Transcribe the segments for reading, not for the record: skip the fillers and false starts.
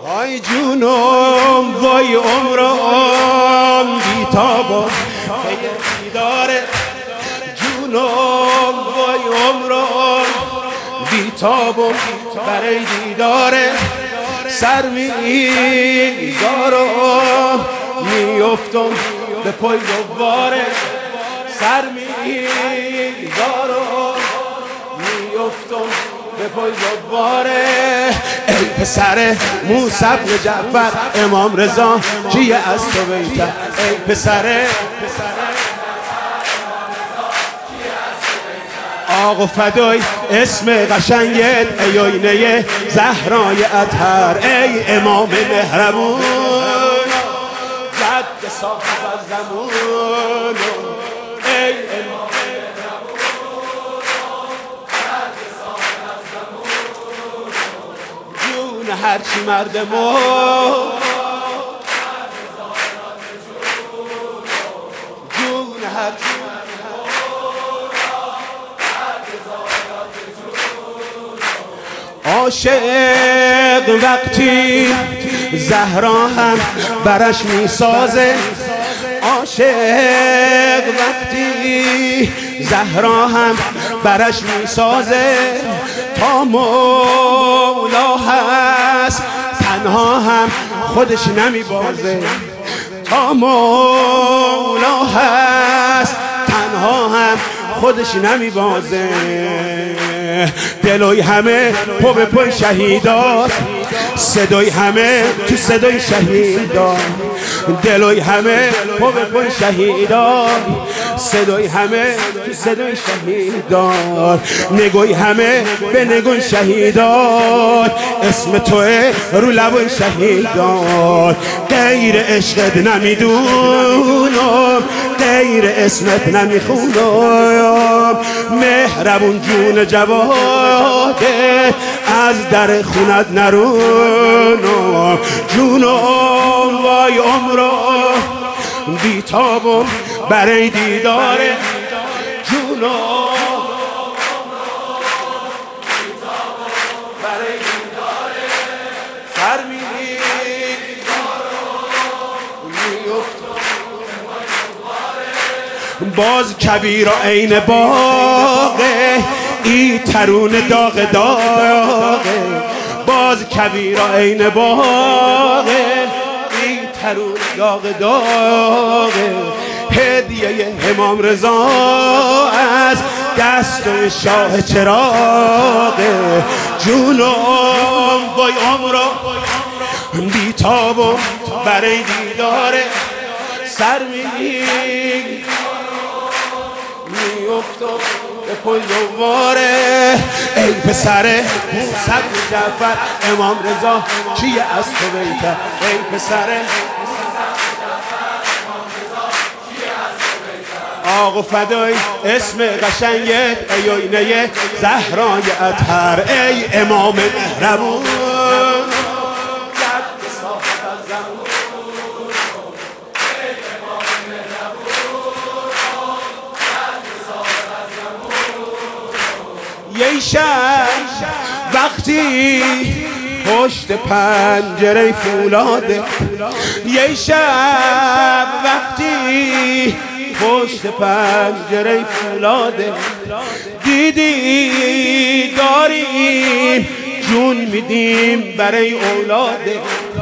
آی جونم وای عمرم بیتابم دیداره جونم وای عمرم بیتابم برای دیداره سر میذارم میافتم به پای دوباره سر میذارم میافتم به پای دوباره ای پسر موسی بن جعفر امام رضا کیه از تو بیتر ای پسر آقا فدای اسم قشنگت ای آینه زهرای اطهر ای امام مهربون جد صاحب زمان ای امام مهربون جد صاحب زمان جون هرچی مردمون جون هرچی عاشق وقتی زهرا هم برش میسازه عاشق وقتی زهرا هم برش میسازه تا مولا هست تنها هم خودش نمیبازه تا مولا هست تنها هم خودش نمیبازه دلوی همه پا به پای شهیدات صدای همه تو صدای شهیدات دلوی همه پا به پای شهیدات صدای همه تو صدای شهیدات نگوی همه به نگوی شهیدات اسم توه رو لبای شهیدات غیر عشقت نمیدونم غیر اسمت نمیخونم مهربون جون جواده از در خونت نرونم جونم وای عمرم بیتابم برای دیداره جونم برای دیداره سر باز کویر عین باغه ای ترون داغ داغه باز کویر عین باغه ای ترون داغ داغه هدیه امام رضا از دست شاه چراغه جونم وای عمرم بیتابم برای دیداره سر میافتم به پای دوباره ای پسر موسی بن جعفر امام رضا کیه از تو بیتر ای پسر آقا فدای اسم قشنگت ای آینه زهرای اطهر ای امام مهربون یه شب وقتی پشت پنجره فولاده یه شب وقتی پشت پنجره فولاده دیدی داریم جون میدیم برای اولاده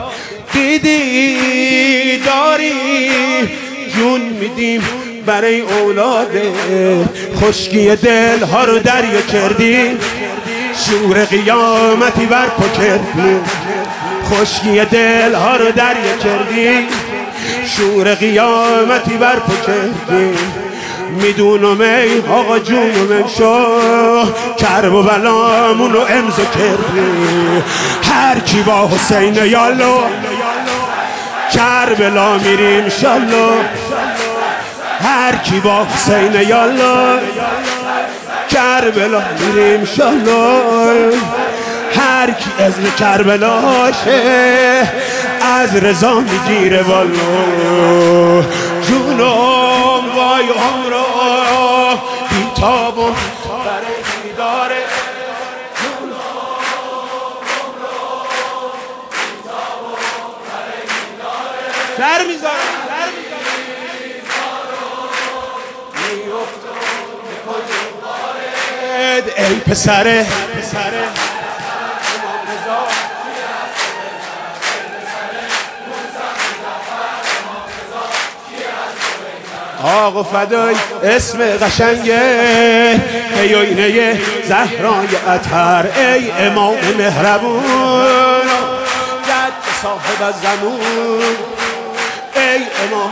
دیدی داریم جون میدیم برای اولاده خشکی دل ها رو دریا کردی شور قیامتی برپا کردی خشکی دل ها رو دریا کردی شور قیامتی برپا کردی میدونم ای آقا جونم امشو کرب و بلامونو امضا کردی هر کی با حسین یالو کربلا میریم شالو هر کی با حسین یالله کربلا میریم شالله هر کی از کربلاشه از رضا میگیره والله جونم وای عمرم بیتابم برای دیداره جونم عمرم بیتابم سر میذارم ای پسره آقا فدای اسم قشنگه ای آینه زهرای اطهر ای امام مهربون جد صاحب الزمان ای امام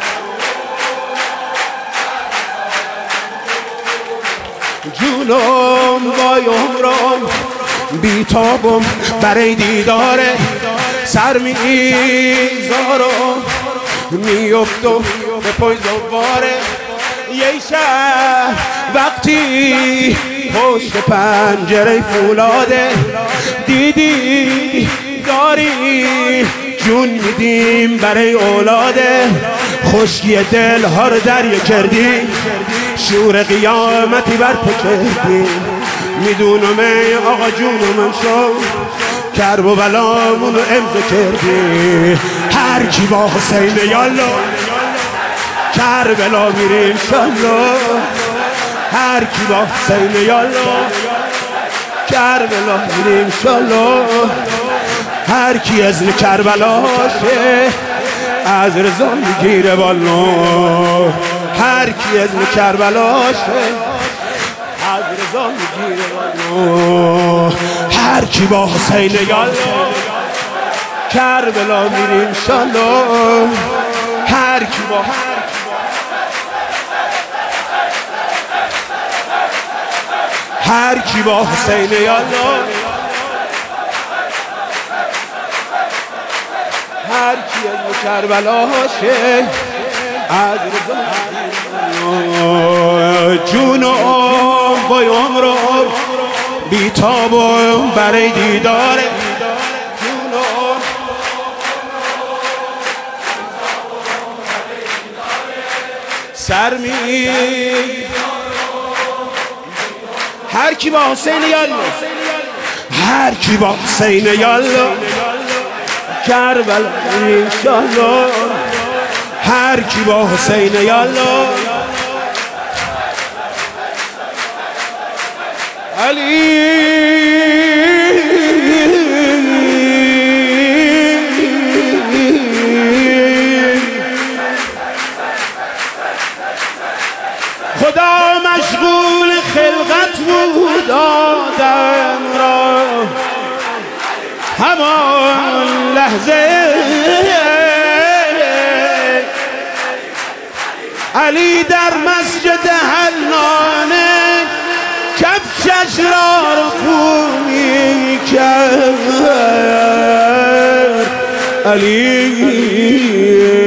جونم وای عمرم بیتابم برای دیداره سر میذارم میفتم به پای دوباره یه شب وقتی پشت پنجره فولاده دیدی داری جون میدیم برای اولاده خشکی دل ها رو دریا کردی شور قیامتی بر پا کردی میدونم ای آقا جونم شو کرب و بلامونو امضا کردی هر کی با حسین یالا کربلا میریم شالا هر کی با حسین یالا کربلا میریم شالا هر کی از کربلاشه از رضا میگیره بالا هر کی از کربلاشه از رضا میگیره بالا هر کی با حسین یالا کربلا میریم شالا هر کی با هر کی با حسین یالا هر کی از کربلاشه از رضا جونم وای عمرم بیتابم برای دیداره جونم سر می هر کی با حسین یالا هر کی با حسین یالا کربلا انشالله هر کی با حسین یالا علی خدا مشغول خلقت بود آدم را همان لحظه علی در مسجد حنانه کفشش را رفو می کرد علی